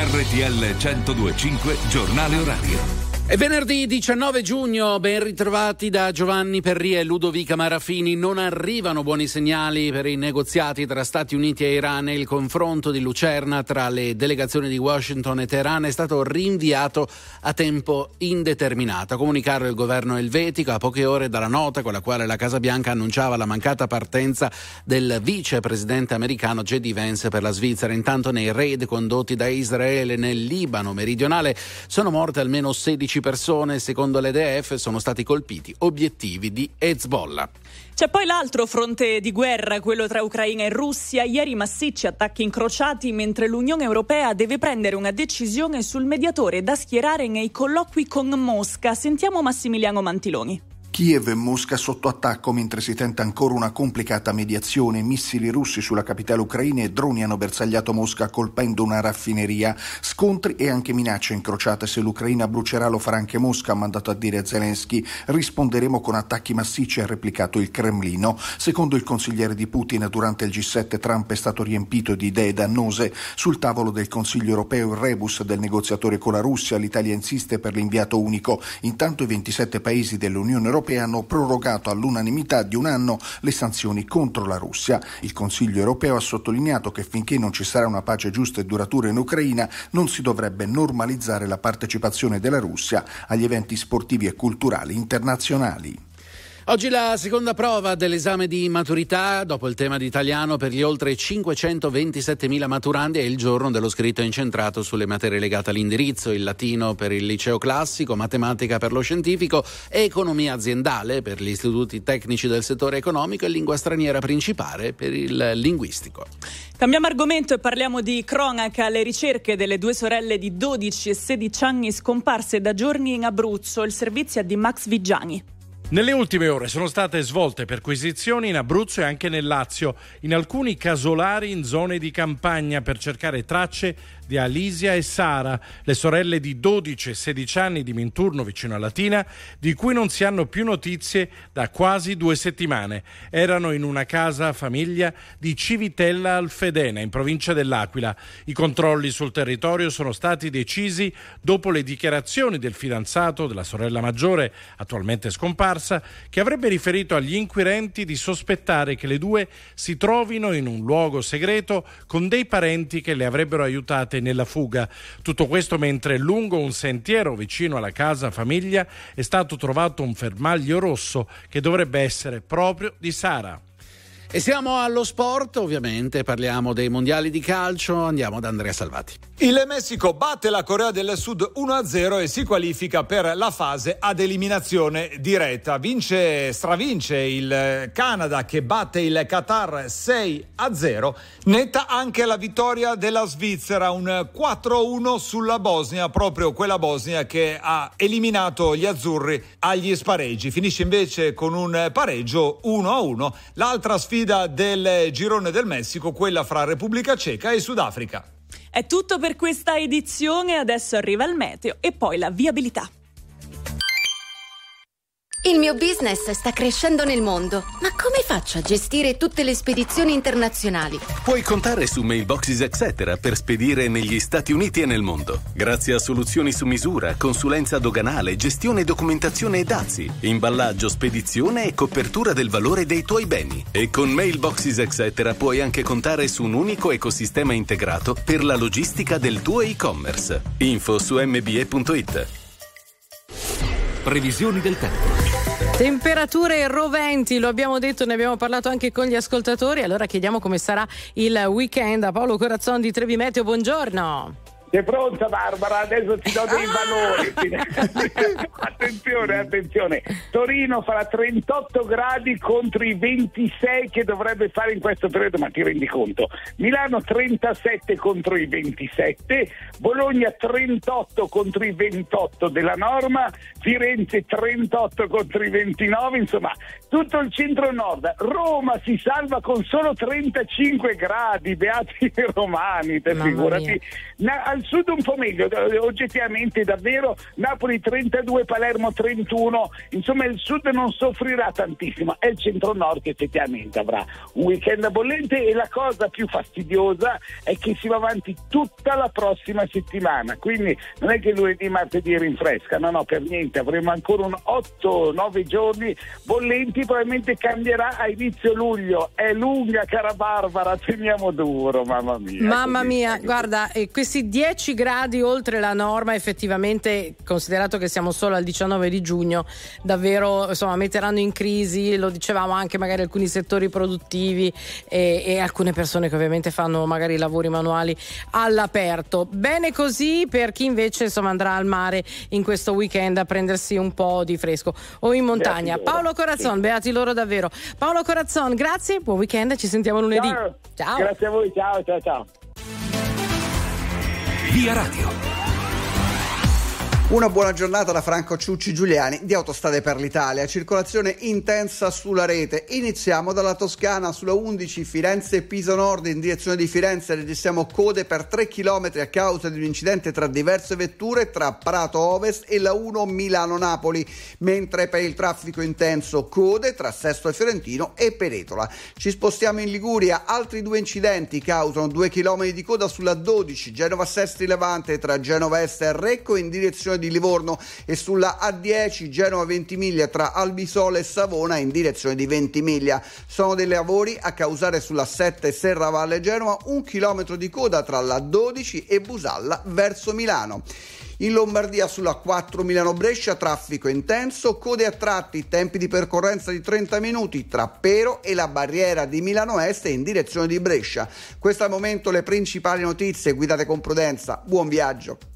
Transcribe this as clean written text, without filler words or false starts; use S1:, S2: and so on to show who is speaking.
S1: RTL 102.5 Giornale Orario.
S2: È venerdì 19 giugno, ben ritrovati da Giovanni Perria e Ludovica Marafini. Non arrivano buoni segnali per i negoziati tra Stati Uniti e Iran e il confronto di Lucerna tra le delegazioni di Washington e Teheran è stato rinviato a tempo indeterminato. A comunicarlo il governo elvetico a poche ore dalla nota con la quale la Casa Bianca annunciava la mancata partenza del vicepresidente americano J.D. Vance per la Svizzera. Intanto nei raid condotti da Israele nel Libano meridionale sono morte almeno 16 persone, secondo l'EDF sono stati colpiti obiettivi di Hezbollah.
S3: C'è poi l'altro fronte di guerra, quello tra Ucraina e Russia. Ieri massicci attacchi incrociati mentre l'Unione Europea deve prendere una decisione sul mediatore da schierare nei colloqui con Mosca. Sentiamo Massimiliano Mantiloni.
S4: Kiev e Mosca sotto attacco mentre si tenta ancora una complicata mediazione. Missili russi sulla capitale ucraina e droni hanno bersagliato Mosca colpendo una raffineria. Scontri e anche minacce incrociate. Se l'Ucraina brucerà lo farà anche Mosca, ha mandato a dire Zelensky. Risponderemo con attacchi massicci, ha replicato il Cremlino. Secondo il consigliere di Putin, durante il G7 Trump è stato riempito di idee dannose. Sul tavolo del Consiglio europeo il rebus del negoziatore con la Russia. L'Italia insiste per l'inviato unico. Intanto i 27 paesi dell'Unione Europea hanno prorogato all'unanimità di un anno le sanzioni contro la Russia. Il Consiglio europeo ha sottolineato che finché non ci sarà una pace giusta e duratura in Ucraina non si dovrebbe normalizzare la partecipazione della Russia agli eventi sportivi e culturali internazionali.
S2: Oggi la seconda prova dell'esame di maturità dopo il tema di italiano per gli oltre 527.000 maturandi. È il giorno dello scritto incentrato sulle materie legate all'indirizzo, il latino per il liceo classico, matematica per lo scientifico, economia aziendale per gli istituti tecnici del settore economico e lingua straniera principale per il linguistico.
S3: Cambiamo argomento e parliamo di cronaca. Le ricerche delle due sorelle di 12 e 16 anni scomparse da giorni in Abruzzo. Il servizio è di Max Vigiani.
S5: Nelle ultime ore sono state svolte perquisizioni in Abruzzo e anche nel Lazio, in alcuni casolari in zone di campagna per cercare tracce di Alisia e Sara, le sorelle di 12 e 16 anni di Minturno vicino a Latina, di cui non si hanno più notizie da quasi 2 settimane. Erano in una casa famiglia di Civitella Alfedena, in provincia dell'Aquila. I controlli sul territorio sono stati decisi dopo le dichiarazioni del fidanzato della sorella maggiore, attualmente scomparsa, che avrebbe riferito agli inquirenti di sospettare che le due si trovino in un luogo segreto con dei parenti che le avrebbero aiutate nella fuga. Tutto questo mentre lungo un sentiero vicino alla casa famiglia è stato trovato un fermaglio rosso che dovrebbe essere proprio di Sara.
S2: E siamo allo sport, ovviamente parliamo dei mondiali di calcio, andiamo da Andrea Salvati.
S6: Il Messico batte la Corea del Sud 1-0 e si qualifica per la fase ad eliminazione diretta. Stravince il Canada che batte il Qatar 6-0. Netta anche la vittoria della Svizzera, un 4-1 sulla Bosnia, proprio quella Bosnia che ha eliminato gli azzurri agli spareggi. Finisce invece con un pareggio 1-1. L'altra sfida del girone del Messico, quella fra Repubblica Ceca e Sudafrica.
S3: È tutto per questa edizione, adesso arriva il meteo e poi la viabilità.
S7: Il mio business sta crescendo nel mondo, ma come faccio a gestire tutte le spedizioni internazionali?
S8: Puoi contare su Mailboxes Etc. per spedire negli Stati Uniti e nel mondo. Grazie a soluzioni su misura, consulenza doganale, gestione, documentazione e dazi, imballaggio, spedizione e copertura del valore dei tuoi beni. E con Mailboxes Etc. puoi anche contare su un unico ecosistema integrato per la logistica del tuo e-commerce. Info su mbe.it.
S1: Previsioni del tempo.
S9: Temperature roventi, lo abbiamo detto, ne abbiamo parlato anche con gli ascoltatori. Allora chiediamo come sarà il weekend a Paolo Corazzon di Trevi Meteo. Buongiorno.
S10: Sei pronta Barbara? Adesso ti do dei valori. Attenzione. Torino farà 38 gradi contro i 26 che dovrebbe fare in questo periodo, ma ti rendi conto? Milano 37 contro i 27, Bologna 38 contro i 28 della norma, Firenze 38 contro i 29, insomma tutto il centro-nord. Roma si salva con solo 35 gradi, beati i romani, te figurati. Al sud un po' meglio, oggettivamente davvero, Napoli 32, Palermo 31, insomma il sud non soffrirà tantissimo, è il centro-nord che effettivamente avrà un weekend bollente, e la cosa più fastidiosa è che si va avanti tutta la prossima settimana, quindi non è che lunedì, martedì rinfresca, no, per niente, avremo ancora un 8-9 giorni bollenti, probabilmente cambierà a inizio luglio, è lunga, cara Barbara, teniamo duro, mamma mia.
S9: Mamma mia, guarda, questi 10 gradi oltre la norma, effettivamente, considerato che siamo solo al 19 di giugno, davvero insomma metteranno in crisi, lo dicevamo anche magari alcuni settori produttivi e alcune persone che ovviamente fanno magari lavori manuali all'aperto. Bene così per chi invece insomma andrà al mare in questo weekend a prendersi un po' di fresco o in montagna. Paolo Corazzon, beati loro davvero. Paolo Corazzon, grazie, buon weekend, ci sentiamo lunedì. Ciao.
S10: Grazie a voi, ciao.
S1: Via Radio.
S11: Una buona giornata da Franco Ciucci Giuliani di Autostrade per l'Italia. Circolazione intensa sulla rete. Iniziamo dalla Toscana, sulla 11 Firenze-Pisa Nord in direzione di Firenze. Registriamo code per 3 km a causa di un incidente tra diverse vetture tra Prato Ovest e la 1 Milano-Napoli, mentre per il traffico intenso code tra Sesto e Fiorentino e Peretola. Ci spostiamo in Liguria, altri 2 incidenti causano 2 km di coda sulla 12 Genova-Sestri Levante tra Genova Est e Recco in direzione di Livorno, e sulla A10 Genova-Ventimiglia tra Albisola e Savona in direzione di Ventimiglia. Sono dei lavori a causare sulla 7 Serravalle Genova 1 chilometro di coda tra la 12 e Busalla verso Milano. In Lombardia sulla 4 Milano-Brescia traffico intenso, code a tratti, tempi di percorrenza di 30 minuti tra Pero e la barriera di Milano Est in direzione di Brescia. Questo al momento le principali notizie, guidate con prudenza, buon viaggio.